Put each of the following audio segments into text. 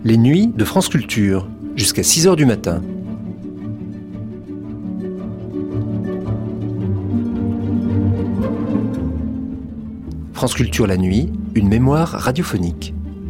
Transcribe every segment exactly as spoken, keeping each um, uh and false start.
Les nuits de France Culture, jusqu'à six heures du matin. France Culture la nuit, une mémoire radiophonique.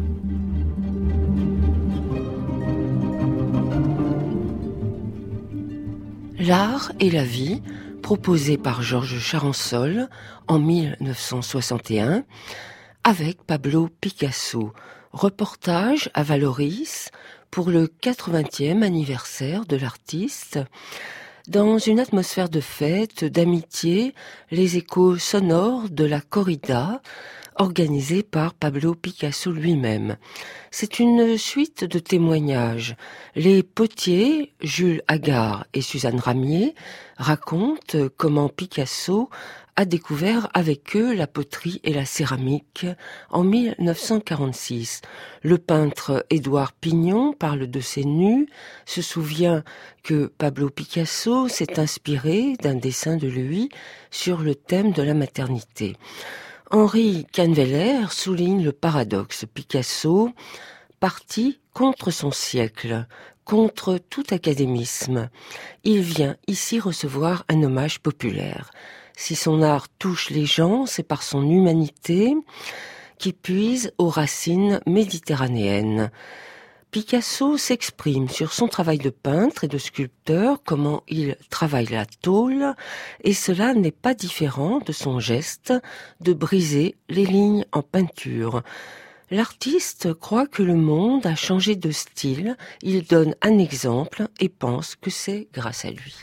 L'art et la vie, proposé par Georges Charançol en mille neuf cent soixante et un, avec Pablo Picasso. Reportage à Vallauris pour le quatre-vingtième anniversaire de l'artiste. Dans une atmosphère de fête, d'amitié, les échos sonores de la corrida, organisée par Pablo Picasso lui-même. C'est une suite de témoignages. Les potiers, Jules Agard et Suzanne Ramier, racontent comment Picasso a découvert avec eux la poterie et la céramique en mille neuf cent quarante-six. Le peintre Édouard Pignon parle de ses nus, se souvient que Pablo Picasso s'est inspiré d'un dessin de lui sur le thème de la maternité. Henri Canveller souligne le paradoxe. Picasso, parti contre son siècle, contre tout académisme, il vient ici recevoir un hommage populaire. Si son art touche les gens, c'est par son humanité qui puise aux racines méditerranéennes. Picasso s'exprime sur son travail de peintre et de sculpteur, comment il travaille la tôle, et cela n'est pas différent de son geste de briser les lignes en peinture. L'artiste croit que le monde a changé de style, il donne un exemple et pense que c'est grâce à lui.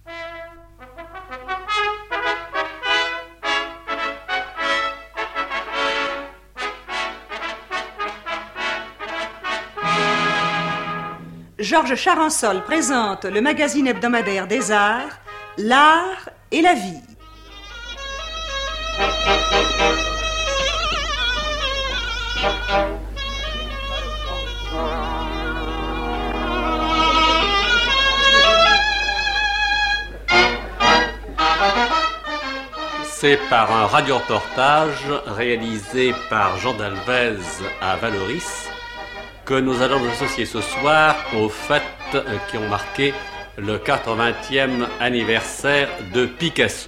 Georges Charançol présente le magazine hebdomadaire des arts, l'art et la vie. C'est par un radioreportage réalisé par Jean Dalvez à Vallauris que nous allons nous associer ce soir aux fêtes qui ont marqué le quatre-vingtième anniversaire de Picasso.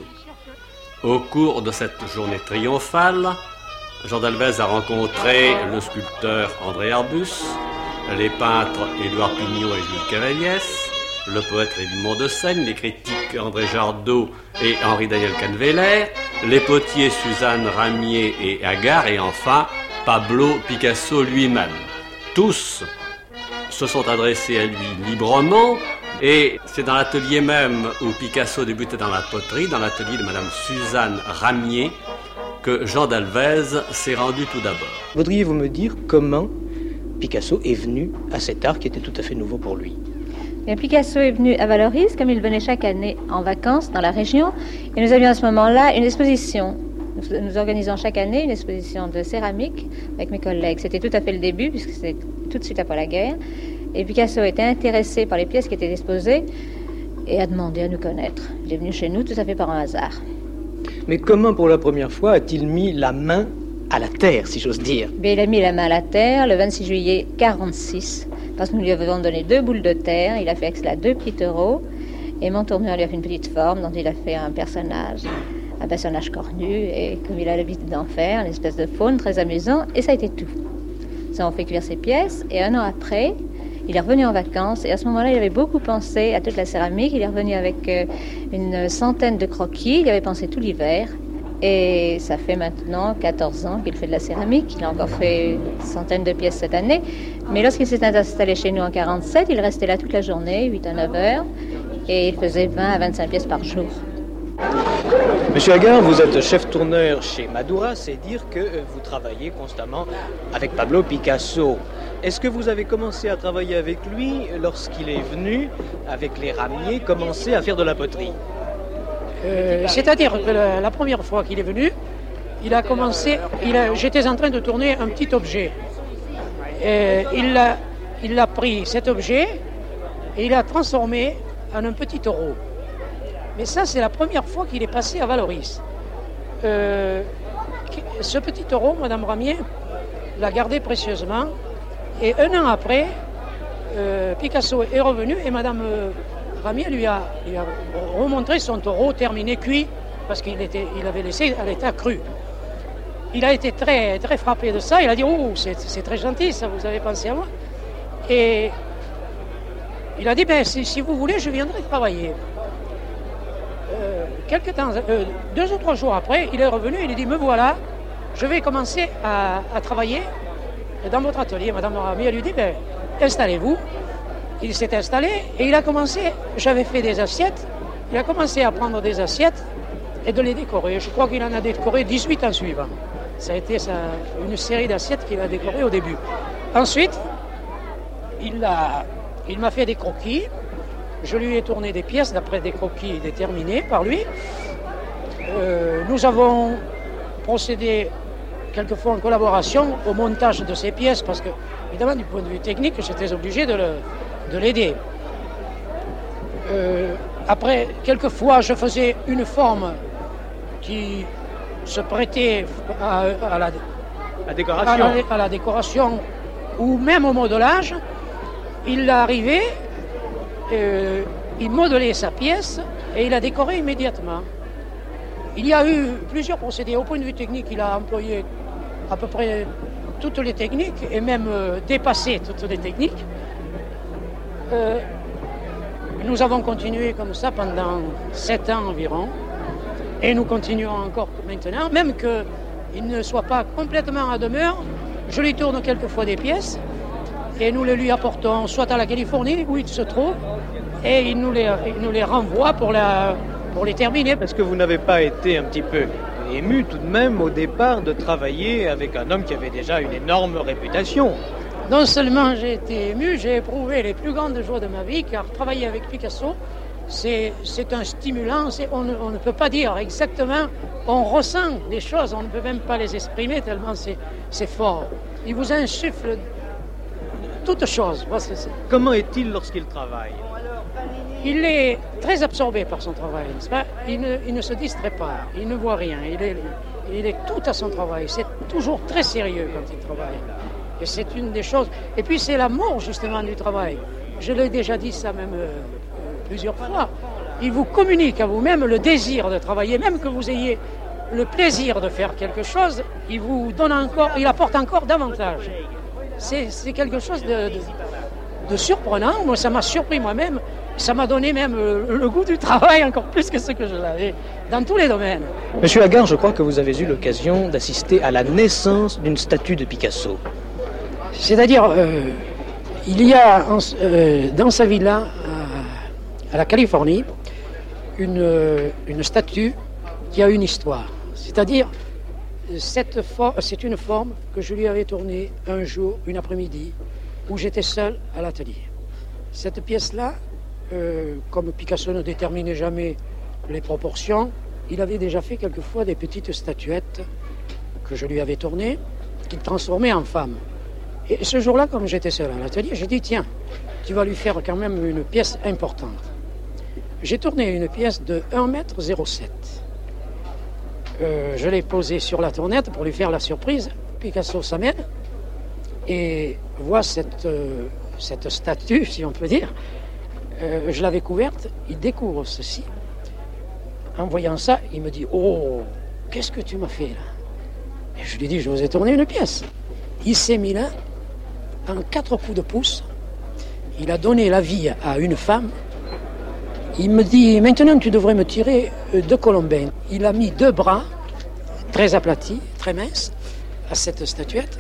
Au cours de cette journée triomphale, Jean Dalvez a rencontré le sculpteur André Arbus, les peintres Édouard Pignon et Jules Cavaliès, le poète Raymond de Seigne, les critiques André Jardot et Henri-Daniel Canveller, les potiers Suzanne Ramier et Agard, et enfin Pablo Picasso lui-même. Tous se sont adressés à lui librement, et c'est dans l'atelier même où Picasso débutait dans la poterie, dans l'atelier de Madame Suzanne Ramier, que Jean Dalvez s'est rendu tout d'abord. Voudriez-vous me dire comment Picasso est venu à cet art qui était tout à fait nouveau pour lui? Bien, Picasso est venu à Vallauris, comme il venait chaque année en vacances dans la région, et nous avions à ce moment-là une exposition. Nous, nous organisons chaque année une exposition de céramique avec mes collègues. C'était tout à fait le début, puisque c'était tout de suite après la guerre. Et Picasso était intéressé par les pièces qui étaient exposées et a demandé à nous connaître. Il est venu chez nous tout à fait par un hasard. Mais comment, pour la première fois, a-t-il mis la main à la terre, si j'ose dire? Bien, il a mis la main à la terre le vingt-six juillet quarante-six, parce que nous lui avons donné deux boules de terre. Il a fait avec cela deux petits taureaux, et Montourneur lui a fait une petite forme dont il a fait un personnage, un personnage cornu, et comme il a l'habitude d'en faire, une espèce de faune très amusant, et ça a été tout. Ça, on fait cuire ses pièces, et un an après, il est revenu en vacances, et à ce moment-là, il avait beaucoup pensé à toute la céramike. Il est revenu avec euh, une centaine de croquis, il y avait pensé tout l'hiver, et ça fait maintenant quatorze ans qu'il fait de la céramique. Il a encore fait une centaine de pièces cette année, mais lorsqu'il s'est installé chez nous en quarante-sept, il restait là toute la journée, huit à neuf heures, et il faisait vingt à vingt-cinq pièces par jour. Monsieur Agard, vous êtes chef tourneur chez Madura, c'est dire que vous travaillez constamment avec Pablo Picasso. Est-ce que vous avez commencé à travailler avec lui lorsqu'il est venu, avec les ramiers, commencer à faire de la poterie? euh, C'est-à-dire que la, la première fois qu'il est venu, il a commencé, il a, j'étais en train de tourner un petit objet. Euh, il, a, il a pris cet objet et il l'a transformé en un petit taureau. Mais ça, c'est la première fois qu'il est passé à Vallauris. Euh, ce petit taureau, Madame Ramier, l'a gardé précieusement Et un an après, euh, Picasso est revenu et Madame euh, Ramier lui a, lui a remontré son taureau terminé cuit, parce qu'il était, il avait laissé à l'état cru. Il a été très, très frappé de ça. Il a dit « Oh, c'est, c'est très gentil, ça, vous avez pensé à moi. » Et il a dit ben, « si, si vous voulez, je viendrai travailler. » euh, Quelque temps, euh, deux ou trois jours après, il est revenu, il a dit « Me voilà, je vais commencer à, à travailler dans votre atelier. » Madame Ramier lui dit ben, « Installez-vous. » Il s'est installé et il a commencé, j'avais fait des assiettes, il a commencé à prendre des assiettes et de les décorer. Je crois qu'il en a décoré dix-huit en suivant. Ça a été ça, une série d'assiettes qu'il a décorées au début. Ensuite, il, a, il m'a fait des croquis. Je lui ai tourné des pièces d'après des croquis déterminés par lui. Euh, nous avons procédé quelquefois en collaboration au montage de ces pièces parce que, évidemment, du point de vue technique, j'étais obligé de, le, de l'aider. Euh, après, quelquefois, je faisais une forme qui se prêtait à, à, la, la décoration. À, la, à la décoration ou même au modelage. Il arrivait, euh, il modelait sa pièce et il a décoré immédiatement. Il y a eu plusieurs procédés. Au point de vue technique, il a employé à peu près toutes les techniques et même euh, dépassé toutes les techniques. Euh, nous avons continué comme ça pendant sept ans environ. Et nous continuons encore maintenant, même qu'il ne soit pas complètement à demeure, je lui tourne quelquefois des pièces et nous les lui apportons soit à la Californie où il se trouve et il nous les, il nous les renvoie pour, la, pour les terminer. Est-ce que vous n'avez pas été un petit peu ému tout de même au départ de travailler avec un homme qui avait déjà une énorme réputation? Non seulement j'ai été ému, j'ai éprouvé les plus grandes joies de ma vie car travailler avec Picasso, C'est, c'est un stimulant, c'est, on, on ne peut pas dire exactement, on ressent des choses, on ne peut même pas les exprimer tellement c'est, c'est fort. Il vous insuffle toutes choses. C'est, c'est... Comment est-il lorsqu'il travaille? Il est très absorbé par son travail, n'est-ce pas? Il ne, il ne se distrait pas, il ne voit rien, il est, il est tout à son travail, c'est toujours très sérieux quand il travaille. Et c'est une des choses. Et puis c'est l'amour justement du travail. Je l'ai déjà dit ça même... Euh, plusieurs fois, il vous communique à vous-même le désir de travailler, même que vous ayez le plaisir de faire quelque chose, il vous donne encore, il apporte encore davantage. C'est, c'est quelque chose de, de, de surprenant. Moi, ça m'a surpris moi-même, ça m'a donné même le, le goût du travail encore plus que ce que je l'avais dans tous les domaines. Monsieur Agar, je crois que vous avez eu l'occasion d'assister à la naissance d'une statue de Picasso. C'est-à-dire, euh, il y a en, euh, dans sa villa à la Californie, une, une statue qui a une histoire. C'est-à-dire, cette for- c'est une forme que je lui avais tournée un jour, une après-midi, où j'étais seul à l'atelier. Cette pièce-là, euh, comme Picasso ne déterminait jamais les proportions, il avait déjà fait quelquefois des petites statuettes que je lui avais tournées, qu'il transformait en femme. Et ce jour-là, comme j'étais seul à l'atelier, j'ai dit, tiens, tu vas lui faire quand même une pièce importante. J'ai tourné une pièce de un mètre zéro sept. Euh, je l'ai posée sur la tournette pour lui faire la surprise. Picasso s'amène et voit cette, euh, cette statue, si on peut dire. Euh, je l'avais couverte, il découvre ceci. En voyant ça, il me dit « Oh, qu'est-ce que tu m'as fait là ?» Et je lui dis « Je vous ai tourné une pièce. » Il s'est mis là, en quatre coups de pouce. Il a donné la vie à une femme. Il me dit, maintenant tu devrais me tirer deux colombins. Il a mis deux bras, très aplatis, très minces, à cette statuette.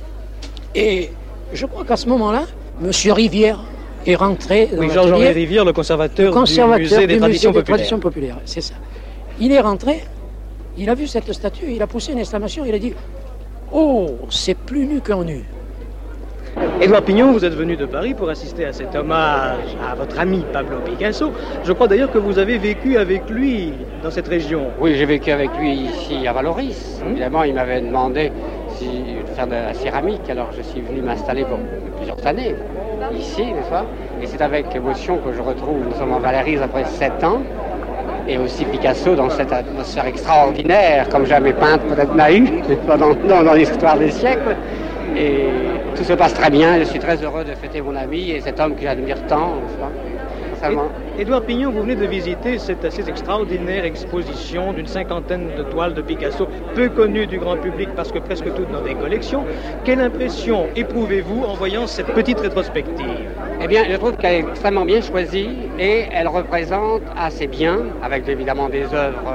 Et je crois qu'à ce moment-là, Monsieur Rivière est rentré dans oui, l'atelier. Georges-Henri Rivière, le conservateur, le conservateur du musée des, du traditions, musée des populaires. traditions populaires. C'est ça. Il est rentré, il a vu cette statue, il a poussé une exclamation, il a dit « Oh, c'est plus nu qu'en nu ». Édouard Pignon, vous êtes venu de Paris pour assister à cet hommage à votre ami Pablo Picasso. Je crois d'ailleurs que vous avez vécu avec lui dans cette région. Oui, j'ai vécu avec lui ici à Valoris. Mmh. Évidemment, il m'avait demandé si, de faire de la céramique, alors je suis venu m'installer pour plusieurs années ici, n'est-ce pas? Et c'est avec émotion que je retrouve, nous sommes en Valoris après sept ans, et aussi Picasso dans cette atmosphère extraordinaire, comme jamais peintre peut-être n'a eu dans, dans, dans l'histoire des siècles. Et tout se passe très bien. Je suis très heureux de fêter mon ami et cet homme que j'admire tant, n'est-ce pas ? Édouard Pignon, vous venez de visiter cette assez extraordinaire exposition d'une cinquantaine de toiles de Picasso, peu connues du grand public parce que presque toutes dans des collections. Quelle impression éprouvez-vous en voyant cette petite rétrospective ? Eh bien, je trouve qu'elle est extrêmement bien choisie et elle représente assez bien, avec évidemment des œuvres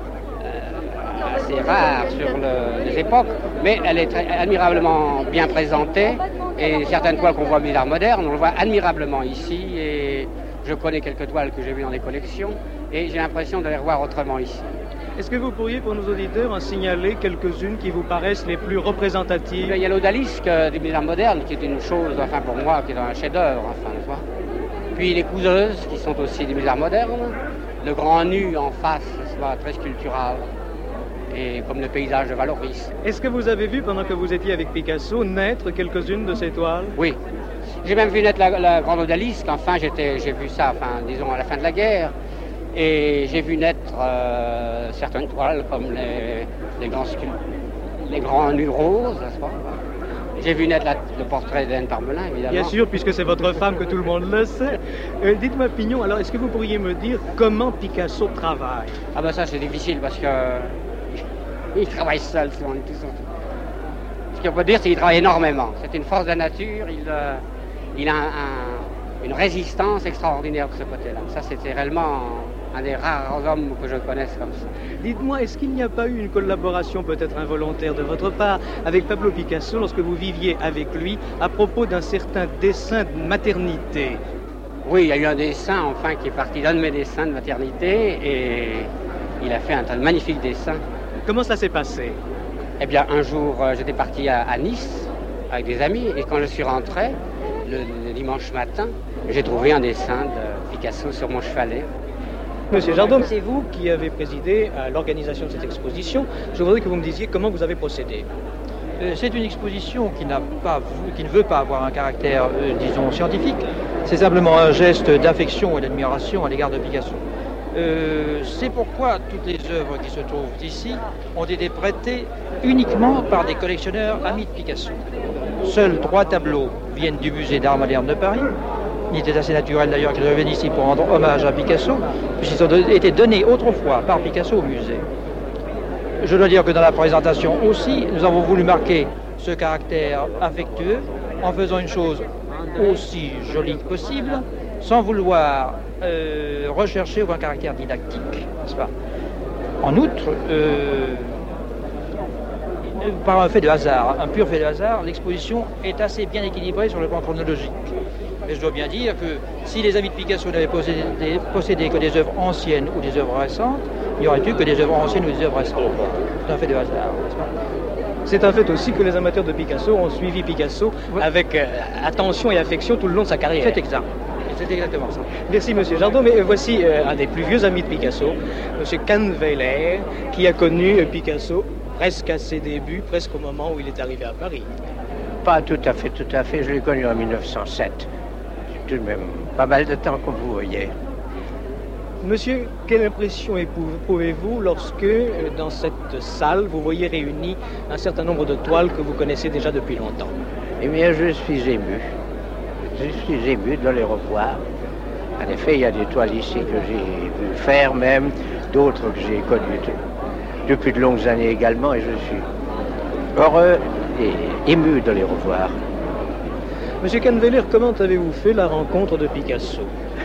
euh, assez rares sur le, les époques, mais elle est très, admirablement bien présentée et certaines toiles qu'on voit au musée d'art moderne, on le voit admirablement ici et je connais quelques toiles que j'ai vues dans des collections et j'ai l'impression de les revoir autrement ici. Est-ce que vous pourriez, pour nos auditeurs, en signaler quelques-unes qui vous paraissent les plus représentatives ? Il y a l'odalisque du musée d'art moderne, qui est une chose, enfin pour moi, qui est un chef-d'œuvre, enfin, tu vois. Puis les couseuses, qui sont aussi du musée d'art moderne. Le grand nu en face, soit très sculptural, et comme le paysage de Valoris. Est-ce que vous avez vu, pendant que vous étiez avec Picasso, naître quelques-unes de ces toiles ? Oui. J'ai même vu naître la, la grande odalisque. Enfin, j'étais, j'ai vu ça, enfin, disons, à la fin de la guerre. Et j'ai vu naître euh, certaines toiles comme les, les, grands, les grands nus roses, n'est-ce pas ? J'ai vu naître la, le portrait d'Anne Parmelin, évidemment. Bien sûr, puisque c'est votre femme que tout le monde le sait. Euh, dites-moi, Pignon, alors est-ce que vous pourriez me dire comment Picasso travaille ? Ah ben ça, c'est difficile parce que il travaille seul, souvent, tout seul. Ce qu'on peut dire, c'est qu'il travaille énormément. C'est une force de la nature, il, euh, il a un, un, une résistance extraordinaire de ce côté-là. Ça, c'était réellement un des rares hommes que je connaisse comme ça. Dites-moi, est-ce qu'il n'y a pas eu une collaboration peut-être involontaire de votre part avec Pablo Picasso lorsque vous viviez avec lui à propos d'un certain dessin de maternité ? Oui, il y a eu un dessin, enfin, qui est parti d'un de mes dessins de maternité et il a fait un magnifique dessin. Comment ça s'est passé ? Eh bien, un jour, euh, j'étais parti à, à Nice avec des amis et quand je suis rentré, le, le dimanche matin, j'ai trouvé un dessin de Picasso sur mon chevalet. Monsieur Jardon, c'est vous qui avez présidé à l'organisation de cette exposition. Je voudrais que vous me disiez comment vous avez procédé. Euh, c'est une exposition qui, n'a pas, qui ne veut pas avoir un caractère, euh, disons, scientifique. C'est simplement un geste d'affection et d'admiration à l'égard de Picasso. Euh, c'est pourquoi toutes les œuvres qui se trouvent ici ont été prêtées uniquement par des collectionneurs amis de Picasso. Seuls trois tableaux viennent du musée d'art moderne de Paris. Il était assez naturel d'ailleurs qu'ils reviennent ici pour rendre hommage à Picasso, puisqu'ils ont été donnés autrefois par Picasso au musée. Je dois dire que dans la présentation aussi, nous avons voulu marquer ce caractère affectueux en faisant une chose aussi jolie que possible, sans vouloir euh, rechercher un caractère didactique, n'est-ce pas ? En outre, euh, par un fait de hasard, un pur fait de hasard, l'exposition est assez bien équilibrée sur le plan chronologique. Mais je dois bien dire que si les amis de Picasso n'avaient possédé, possédé que des œuvres anciennes ou des œuvres récentes, il n'y aurait eu que des œuvres anciennes ou des œuvres récentes. C'est un fait de hasard, n'est-ce pas ? C'est un fait aussi que les amateurs de Picasso ont suivi Picasso oui. avec euh, attention et affection tout le long de sa carrière. C'est exact. C'est exactement ça. Merci, monsieur Jardon. Mais voici euh, un des plus vieux amis de Picasso, monsieur Kahnweiler, qui a connu Picasso presque à ses débuts, presque au moment où il est arrivé à Paris. Pas tout à fait, tout à fait. Je l'ai connu en mille neuf cent sept. C'est tout de même pas mal de temps, comme vous voyez. Monsieur, quelle impression éprouvez-vous lorsque, dans cette salle, vous voyez réunis un certain nombre de toiles que vous connaissez déjà depuis longtemps ? Eh bien, je suis ému. Je suis ému de les revoir. En effet, il y a des toiles ici que j'ai vu faire même, d'autres que j'ai connues depuis de longues années également, et je suis heureux et ému de les revoir. Monsieur Kahnweiler, comment avez-vous fait la rencontre de Picasso ?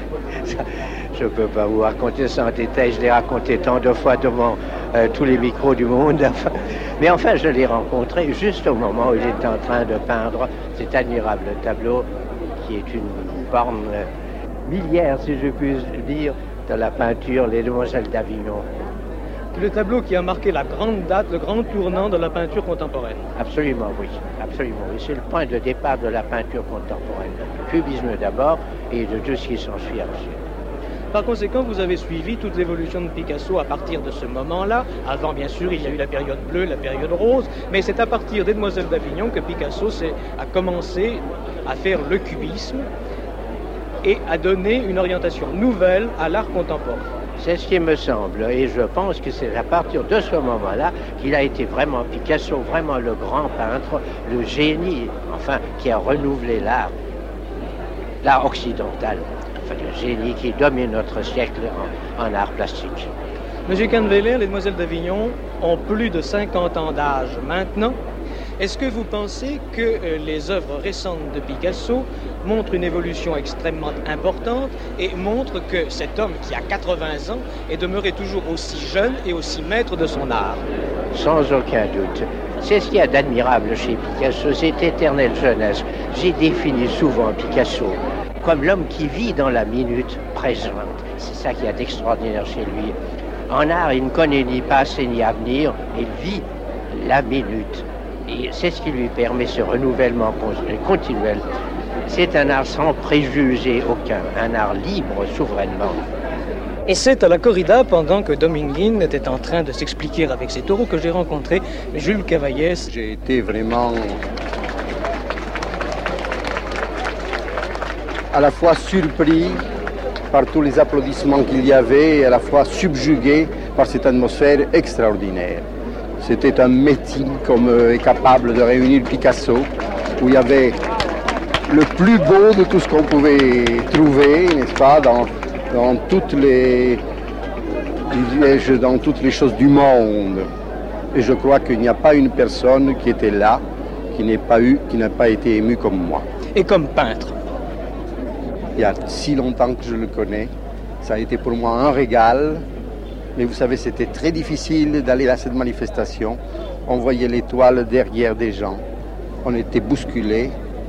Je ne peux pas vous raconter ça en détail, je l'ai raconté tant de fois devant euh, tous les micros du monde. Enfin, mais enfin, je l'ai rencontré juste au moment où il était en train de peindre cet admirable tableau qui est une forme euh, millière, si je puis dire, de la peinture Les Demoiselles d'Avignon. Le tableau qui a marqué la grande date, le grand tournant de la peinture contemporaine. Absolument, oui. Absolument, oui. C'est le point de départ de la peinture contemporaine. Le cubisme d'abord et de tout ce qui s'ensuit ensuite. Par conséquent, vous avez suivi toute l'évolution de Picasso à partir de ce moment-là. Avant, bien sûr, il y a eu la période bleue, la période rose, mais c'est à partir des Demoiselles d'Avignon que Picasso a commencé à faire le cubisme et à donner une orientation nouvelle à l'art contemporain. C'est ce qui me semble. Et je pense que c'est à partir de ce moment-là qu'il a été vraiment Picasso, vraiment le grand peintre, le génie, enfin, qui a renouvelé l'art, l'art occidental. Enfin, le génie qui domine notre siècle en, en art plastique. Monsieur Canneveller, les Demoiselles d'Avignon ont plus de cinquante ans d'âge maintenant. Est-ce que vous pensez que euh, les œuvres récentes de Picasso montrent une évolution extrêmement importante et montrent que cet homme qui a quatre-vingts ans est demeuré toujours aussi jeune et aussi maître de son art? Sans aucun doute. C'est ce qu'il y a d'admirable chez Picasso, cette éternelle jeunesse. J'ai défini souvent Picasso comme l'homme qui vit dans la minute présente. C'est ça qu'il y a d'extraordinaire chez lui. En art, il ne connaît ni passé ni avenir, il vit la minute. Et c'est ce qui lui permet ce renouvellement continuel. C'est un art sans préjugés aucun, un art libre souverainement. Et c'est à la corrida, pendant que Dominguine était en train de s'expliquer avec ses taureaux, que j'ai rencontré Jules Cavaillès. J'ai été vraiment à la fois surpris par tous les applaudissements qu'il y avait et à la fois subjugué par cette atmosphère extraordinaire. C'était un meeting comme euh, est capable de réunir Picasso, où il y avait le plus beau de tout ce qu'on pouvait trouver, n'est-ce pas, dans, dans, toutes les, dans toutes les choses du monde. Et je crois qu'il n'y a pas une personne qui était là, qui n'ait pas eu, qui n'a pas été émue comme moi. Et comme peintre? Il y a si longtemps que je le connais, ça a été pour moi un régal. Mais vous savez, c'était très difficile d'aller à cette manifestation. On voyait l'étoile derrière des gens. On était bousculés.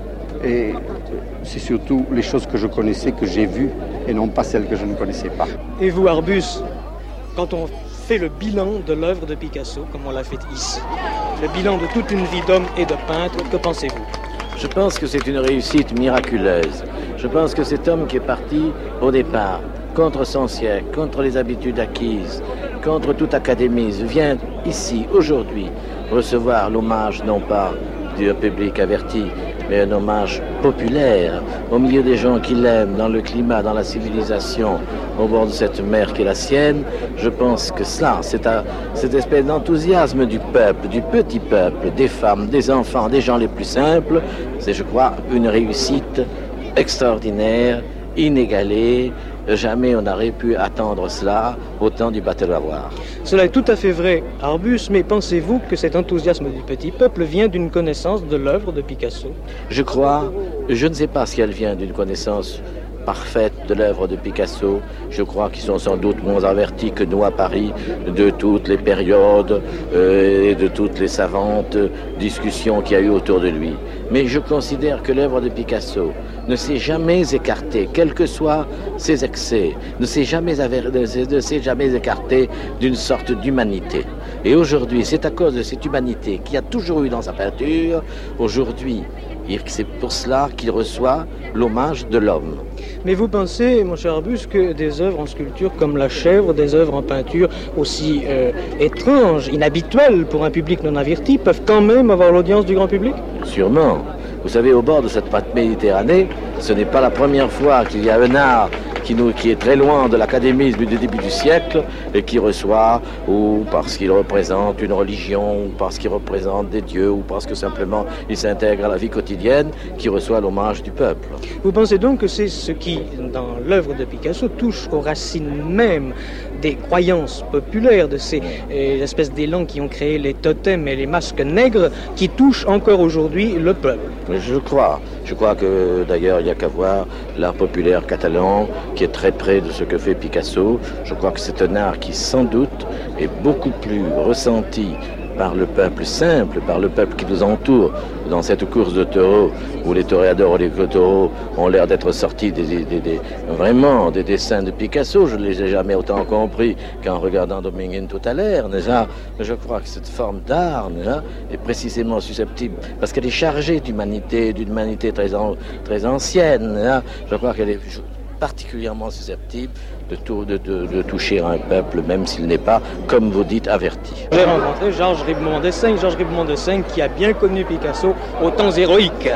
Et c'est surtout les choses que je connaissais que j'ai vues et non pas celles que je ne connaissais pas. Et vous, Arbus, quand on fait le bilan de l'œuvre de Picasso, comme on l'a fait ici, le bilan de toute une vie d'homme et de peintre, que pensez-vous? Je pense que c'est une réussite miraculeuse. Je pense que cet homme qui est parti au départ contre son siècle, contre les habitudes acquises, contre toute académie, vient ici, aujourd'hui, recevoir l'hommage non pas du public averti, mais un hommage populaire, au milieu des gens qui l'aiment, dans le climat, dans la civilisation, au bord de cette mer qui est la sienne. Je pense que cela, c'est à, cette espèce d'enthousiasme du peuple, du petit peuple, des femmes, des enfants, des gens les plus simples, c'est, je crois, une réussite extraordinaire, inégalée. Jamais on n'aurait pu attendre cela au temps du Battle-Avoir. Cela est tout à fait vrai, Arbus, mais pensez-vous que cet enthousiasme du petit peuple vient d'une connaissance de l'œuvre de Picasso? Je crois, je ne sais pas si elle vient d'une connaissance parfaite de l'œuvre de Picasso. Je crois qu'ils sont sans doute moins avertis que nous à Paris de toutes les périodes euh, et de toutes les savantes discussions qu'il y a eu autour de lui. Mais je considère que l'œuvre de Picasso ne s'est jamais écartée, quels que soient ses excès, ne s'est jamais, aver... ne s'est jamais écartée d'une sorte d'humanité. Et aujourd'hui, c'est à cause de cette humanité qu'il y a toujours eu dans sa peinture, aujourd'hui, c'est pour cela qu'il reçoit l'hommage de l'homme. Mais vous pensez, mon cher Arbus, que des œuvres en sculpture comme La Chèvre, des œuvres en peinture aussi euh, étranges, inhabituelles pour un public non averti, peuvent quand même avoir l'audience du grand public? Sûrement. Vous savez, au bord de cette pâte Méditerranée, ce n'est pas la première fois qu'il y a un art qui, nous, qui est très loin de l'académisme du début du siècle et qui reçoit, ou parce qu'il représente une religion, ou parce qu'il représente des dieux, ou parce que simplement il s'intègre à la vie quotidienne, qui reçoit l'hommage du peuple. Vous pensez donc que c'est ce qui, dans l'œuvre de Picasso, touche aux racines mêmes des croyances populaires, de ces euh, espèces d'élans qui ont créé les totems et les masques nègres, qui touchent encore aujourd'hui le peuple? Je crois. Je crois que d'ailleurs il n'y a qu'à voir l'art populaire catalan qui est très près de ce que fait Picasso. Je crois que c'est un art qui sans doute est beaucoup plus ressenti par le peuple simple, par le peuple qui nous entoure dans cette course de taureaux où les toréadors et les taureaux ont l'air d'être sortis des, des, des, des, vraiment des dessins de Picasso. Je ne les ai jamais autant compris qu'en regardant Dominguine tout à l'heure. Je crois que cette forme d'art est précisément susceptible, parce qu'elle est chargée d'humanité, d'une humanité très, en, très ancienne. Je crois qu'elle est particulièrement susceptible de, tout, de, de, de toucher un peuple, même s'il n'est pas, comme vous dites, averti. J'ai rencontré Georges Ribeaumont d'Essegne, Georges Ribeaumont d'Essegne qui a bien connu Picasso aux temps héroïques.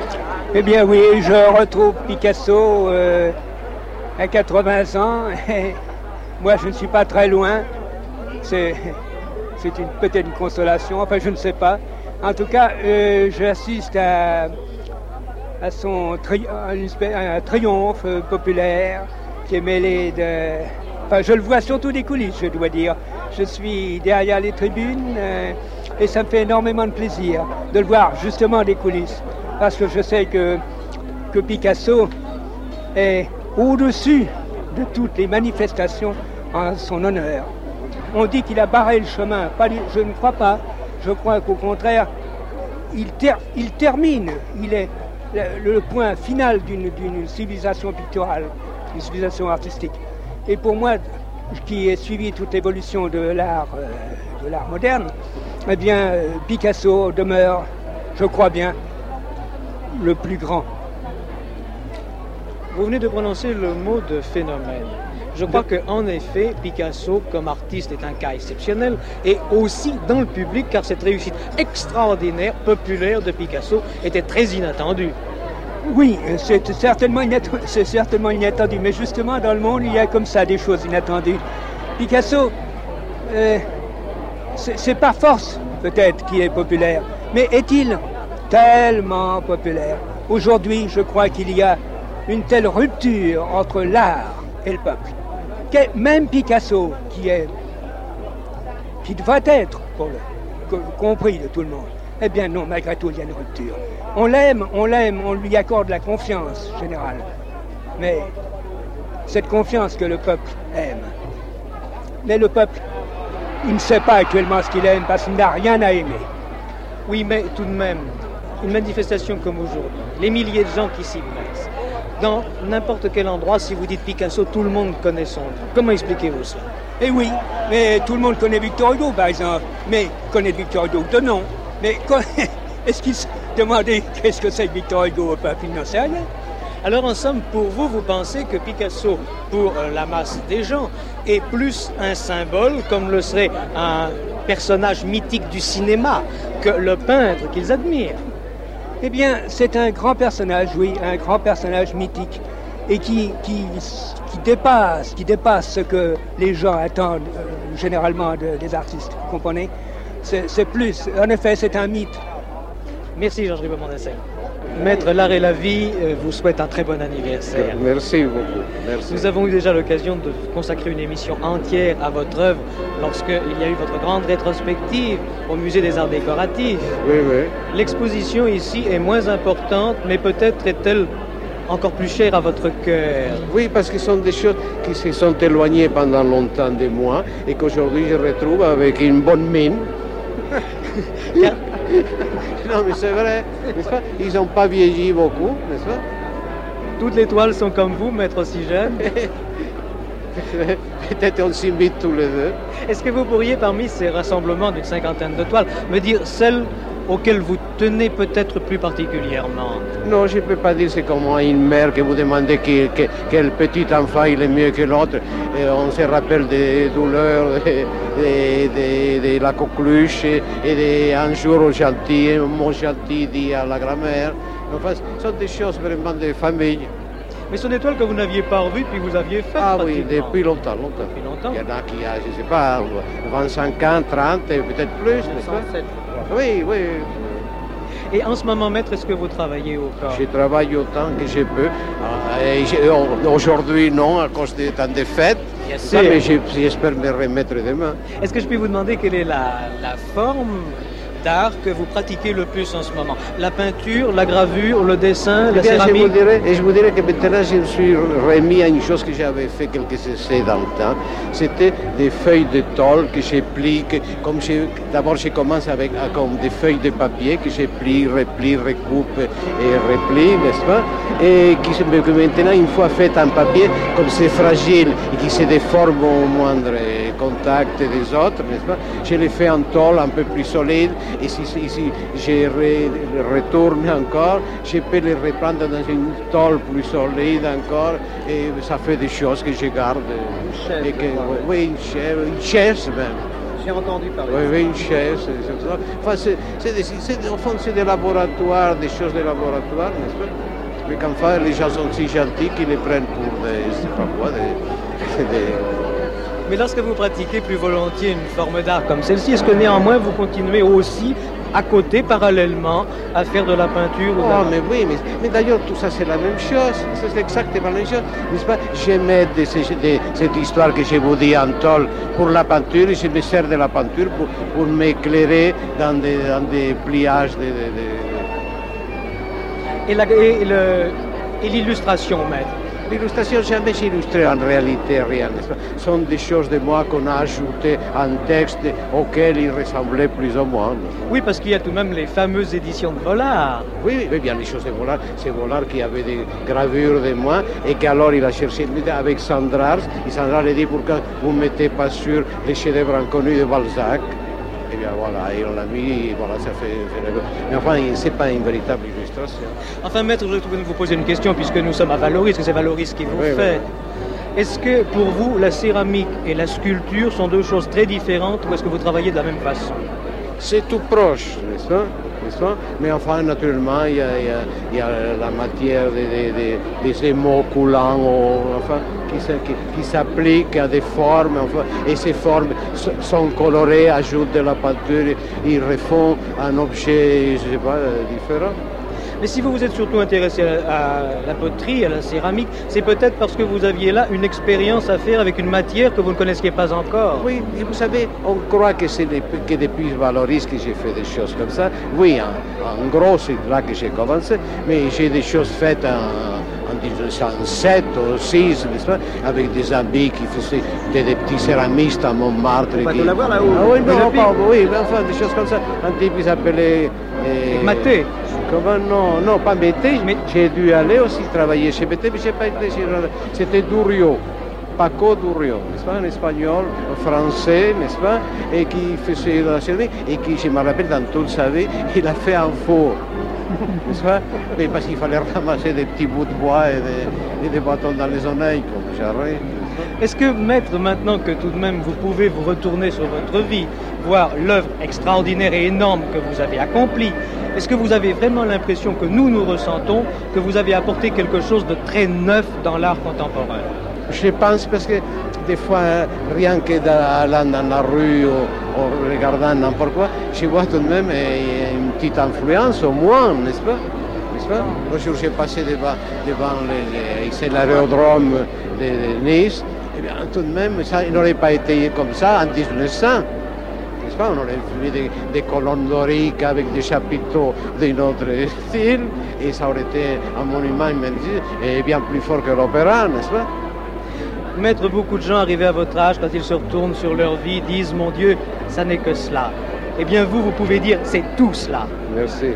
Eh bien oui, je retrouve Picasso euh, à quatre-vingts ans. moi je ne suis pas très loin. C'est, c'est une, peut-être une consolation, enfin je ne sais pas. En tout cas, euh, j'assiste à, à son tri- à une espèce- à un triomphe populaire qui est mêlé de... Enfin, je le vois surtout des coulisses, je dois dire. Je suis derrière les tribunes euh, et ça me fait énormément de plaisir de le voir justement des coulisses. Parce que je sais que, que Picasso est au-dessus de toutes les manifestations en son honneur. On dit qu'il a barré le chemin. Pas, je ne crois pas. Je crois qu'au contraire, il, ter, il termine. Il est le, le point final d'une, d'une civilisation picturale, une civilisation artistique. Et pour moi, qui ai suivi toute l'évolution de l'art, euh, de l'art moderne, eh bien, euh, Picasso demeure, je crois bien, le plus grand. Vous venez de prononcer le mot de phénomène. Je crois de... qu'en effet, Picasso, comme artiste, est un cas exceptionnel, et aussi dans le public, car cette réussite extraordinaire, populaire de Picasso était très inattendue. Oui, c'est certainement, inatt- c'est certainement inattendu, mais justement dans le monde il y a comme ça des choses inattendues. Picasso, euh, c'est, c'est par force peut-être qu'il est populaire, mais est-il tellement populaire? Aujourd'hui, je crois qu'il y a une telle rupture entre l'art et le peuple, que même Picasso, qui est, qui doit être pour le, compris de tout le monde, eh bien non, malgré tout, il y a une rupture. On l'aime, on l'aime, on lui accorde la confiance générale. Mais cette confiance que le peuple aime. Mais le peuple, il ne sait pas actuellement ce qu'il aime parce qu'il n'a rien à aimer. Oui, mais tout de même, une manifestation comme aujourd'hui, les milliers de gens qui s'y mettent, dans n'importe quel endroit, si vous dites Picasso, tout le monde connaît son nom. Comment expliquez-vous cela? Eh oui, mais tout le monde connaît Victor Hugo, par exemple. Mais connaît Victor Hugo de nom. Mais est-ce qu'il se demandait qu'est-ce que c'est que Victor Hugo au peuple? Il n'en sait rien. Alors en somme, pour vous, vous pensez que Picasso, pour euh, la masse des gens, est plus un symbole, comme le serait un personnage mythique du cinéma, que le peintre qu'ils admirent? Eh bien, c'est un grand personnage, oui, un grand personnage mythique, et qui, qui, qui, dépasse, qui dépasse ce que les gens attendent euh, généralement de, des artistes, vous comprenez? C'est, c'est plus, en effet, c'est un mythe. Merci Georges Ribamont-Dessaigne. Maître L'Art et la Vie euh, vous souhaite un très bon anniversaire. Merci beaucoup. Merci. Nous avons eu déjà l'occasion de consacrer une émission entière à votre œuvre lorsqu'il y a eu votre grande rétrospective au Musée des Arts Décoratifs. Oui, oui. L'exposition ici est moins importante, mais peut-être est-elle encore plus chère à votre cœur. Oui, parce que ce sont des choses qui se sont éloignées pendant longtemps de moi et qu'aujourd'hui je retrouve avec une bonne mine. Non, mais c'est vrai, n'est-ce pas? Ils n'ont pas vieilli beaucoup, n'est-ce pas? Toutes les toiles sont comme vous, maître aussi jeune. Peut-être on s'imite tous les deux. Est-ce que vous pourriez, parmi ces rassemblements d'une cinquantaine de toiles, me dire celles auxquelles vous tenez peut-être plus particulièrement? Non, je ne peux pas dire, c'est comme une mère que vous demandez que, que, quel petit enfant il est mieux que l'autre. Et on se rappelle des douleurs, de, de, de, de la coqueluche et de un jour gentil, un mot gentil dit à la grand-mère. Enfin, ce sont des choses vraiment de famille. Mais ce sont des toiles que vous n'aviez pas revues depuis que vous aviez fait. Ah oui, depuis longtemps, longtemps. Depuis longtemps. Il y en a qui a, je ne sais pas, vingt-cinq ans, trente, peut-être plus, n'est-ce pas? Oui, oui. Et en ce moment, maître, est-ce que vous travaillez au corps? Je travaille autant que je peux. Et je, aujourd'hui, non, à cause des temps des fêtes. Bien sûr. Mais j'espère me remettre demain. Est-ce que je peux vous demander quelle est la, la forme d'art que vous pratiquez le plus en ce moment? La peinture, la gravure, le dessin, eh la bien, céramique? je vous dirais, et je vous dirais que maintenant je me suis remis à une chose que j'avais fait quelques essais dans le temps. C'était des feuilles de tôle que j'ai plié. Que, comme j'ai, d'abord, je commence avec comme des feuilles de papier que j'ai plié, replie, recoupe et replie, n'est-ce pas? Et qui, que maintenant, une fois fait en papier, comme c'est fragile et qui se déforme au moindre contact des autres, n'est-ce pas? Je les fais en tôle un peu plus solide. Et si, si, si je re, retourne encore, je peux les reprendre dans une tôle plus solide encore, et ça fait des choses que je garde. Une chaise, et que, oui, une chaise, une chaise même. J'ai entendu parler. Oui, oui, une chaise. C'est ça. Enfin, c'est, c'est des, c'est, au fond, c'est des laboratoires, des choses de laboratoire, n'est-ce pas? Mais qu'enfin, les gens sont si gentils qu'ils les prennent pour des, je sais pas quoi, des, des Mais lorsque vous pratiquez plus volontiers une forme d'art comme celle-ci, est-ce que néanmoins vous continuez aussi à côté, parallèlement, à faire de la peinture ou de la... Oh, mais oui, mais, mais d'ailleurs, tout ça, c'est la même chose. C'est exactement la même chose, n'est-ce pas? Je mets de, ces, de cette histoire que je vous dis en tôle pour la peinture, et je me sers de la peinture pour, pour m'éclairer dans des, dans des pliages de... de, de... Et, la, et, le, et l'illustration, maître? L'illustration, jamais j'ai illustré en réalité rien. Ce sont des choses de moi qu'on a ajoutées en texte auxquelles il ressemblait plus ou moins. Oui, parce qu'il y a tout de même les fameuses éditions de Vollard. Oui, oui, bien les choses de Vollard. C'est Vollard qui avait des gravures de moi et qu'alors il a cherché avec Sandrars. Et Sandrars lui dit pourquoi vous ne mettez pas sur les chefs-d'œuvre inconnus de Balzac. Et bien voilà, et on l'a mis, et voilà, ça fait, fait la... Mais enfin, ce n'est pas une véritable illustration. Enfin, maître, je vais vous poser une question, puisque nous sommes à Valoris, que c'est Valoris qui vous oui, fait. Oui. Est-ce que, pour vous, la céramique et la sculpture sont deux choses très différentes, ou est-ce que vous travaillez de la même façon? C'est tout proche, n'est-ce pas? N'est-ce pas? Mais enfin, naturellement, il y a, il y a, il y a la matière des, des, des émaux coulants, ou, enfin, qui, qui, qui s'appliquent à des formes, enfin, et ces formes sont colorées, ajoutent de la peinture, ils refont un objet, je ne sais pas, différent. Mais si vous vous êtes surtout intéressé à la poterie, à la céramique, c'est peut-être parce que vous aviez là une expérience à faire avec une matière que vous ne connaissiez pas encore. Oui, et vous savez, on croit que c'est depuis, que depuis Valoris que j'ai fait des choses comme ça. Oui, en, en gros, c'est là que j'ai commencé, mais j'ai des choses faites en... en mille neuf cent sept ou six, n'est-ce pas, avec des amis qui faisaient des, des petits céramistes à Montmartre. On qui... peut l'avoir là-haut. Ah oui, non, pas, oui, mais enfin, des choses comme ça. Un type qui s'appelait... Euh... Maté. Comment, non, non, pas Maté, mais j'ai dû aller aussi travailler chez Maté, mais je n'ai pas été chez... C'était Duriot. Paco Duriot, n'est-ce pas, un espagnol, un français, n'est-ce pas, et qui faisait la céramique, et qui, je me rappelle, dans toute sa vie, il a fait un four. N'est-ce pas? Mais parce qu'il fallait ramasser des petits bouts de bois et des, et des bâtons dans les oreilles, comme j'arrive. Est-ce que, maître, maintenant que tout de même vous pouvez vous retourner sur votre vie, voir l'œuvre extraordinaire et énorme que vous avez accomplie, est-ce que vous avez vraiment l'impression que nous, nous ressentons, que vous avez apporté quelque chose de très neuf dans l'art contemporain? Je pense parce que des fois, rien que allant dans la rue ou, ou regardant n'importe quoi, je vois tout de même une petite influence au moins, n'est-ce pas? N'est-ce pas? Le jour où j'ai passé devant, devant les, les, l'aérodrome de, de Nice, eh bien, tout de même, ça n'aurait pas été comme ça en dix-neuf cents. N'est-ce pas? On aurait vu des, des colonnes doriques avec des chapiteaux d'un autre style, et ça aurait été un monument immense et bien plus fort que l'opéra, n'est-ce pas? Maître, beaucoup de gens arrivés à votre âge, quand ils se retournent sur leur vie, disent « Mon Dieu, ça n'est que cela ». Eh bien, vous, vous pouvez dire « C'est tout cela ». Merci.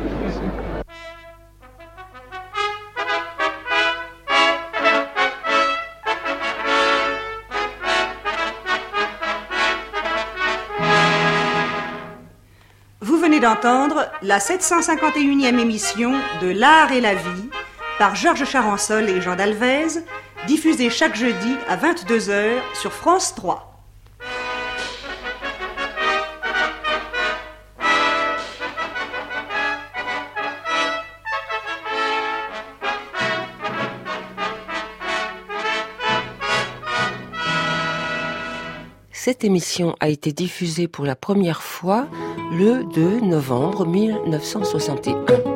Vous venez d'entendre la sept cent cinquante et unième émission de L'Art et la Vie par Georges Charansol et Jean d'Alvez, diffusée chaque jeudi à vingt-deux heures sur France trois. Cette émission a été diffusée pour la première fois le deux novembre mille neuf cent soixante et un.